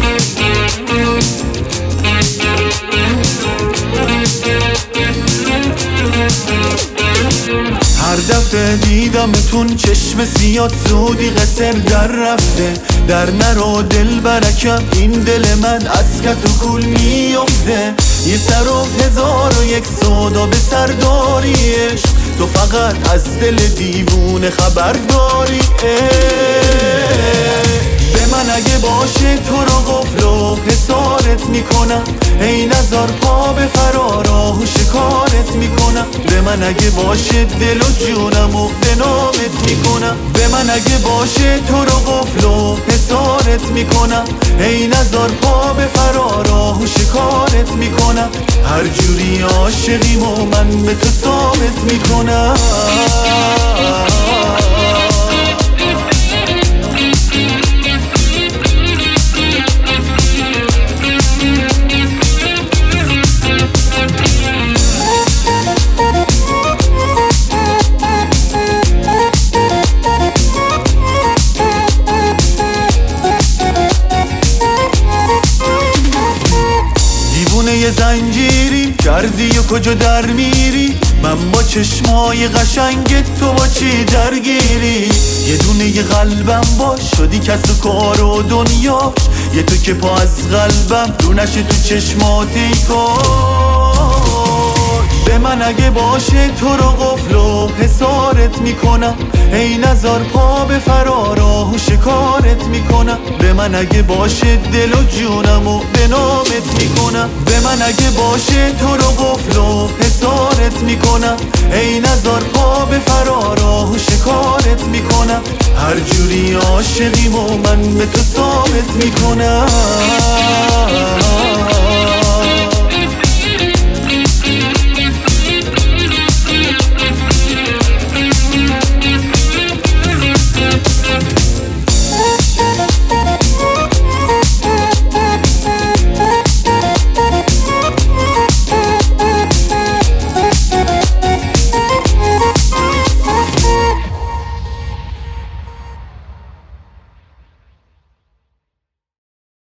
هر دفعه دیدمتون چشم سیاد زودی قصر در رفته. در نرو دل برکم، این دل من از کت و کول میفته. یه سر و 1001 سودا به سر داریش، تو فقط از دل دیوونه خبر داری. به من اگه باشه تو رو قفل و حسارت میکنم، ای نزار پا به فراراه و شکارت میکنم. به من اگه باشه دل و جونم و به نامت میکنم. به من اگه باشه تو رو قفل و حسارت میکنم، ای نزار پا به فراراه و شکارت میکنم. هر جوری عاشقیم و من به تو ثابت میکنم. یه زنجیری کردی و کجا در میری؟ من با چشمای قشنگت تو با چی درگیری؟ یه دونه یه قلبم باش، شدی کس و کار و دنیاش. یه تو که پا از قلبم رو نشه تو چشماتی کار. به من اگه باشه تو رو قفل و حسارت میکنم، ای نزار پا به فراراه و شکارت میکنم. به من اگه باشه دل و جونم و به نامت میکنم. به من اگه باشه تو رو قفل و حسارت میکنم، ای نزار پا به فراراه و شکارت میکنم. هر جوری عاشقیم و من به تو ثابت میکنم.